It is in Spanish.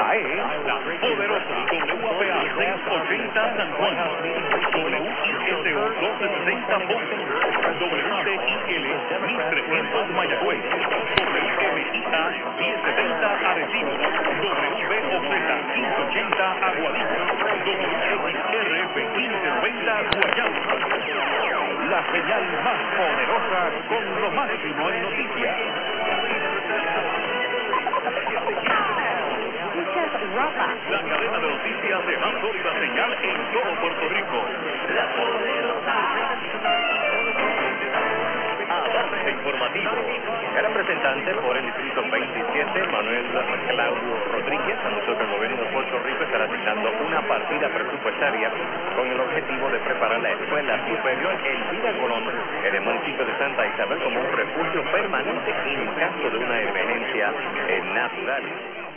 Esta es la poderosa WPA 680 San Juan, WISO 1260 Ponce, WTIL 1300 Mayagüez, WMIA 1070 Arecibo, WBOZ 1580 Aguadilla, WXRF 1590 Guayama. La señal más poderosa con lo máximo en noticias. La cadena de noticias de más sólida señal en todo Puerto Rico. La poderosa. Avance informativo. El representante por el distrito 27, Manuel Claudio Rodríguez, anunció que el gobierno de Puerto Rico estará asignando una partida presupuestaria con el objetivo de preparar la escuela superior Elvira Colón en el municipio de Santa Isabel como un refugio permanente en caso de una emergencia natural.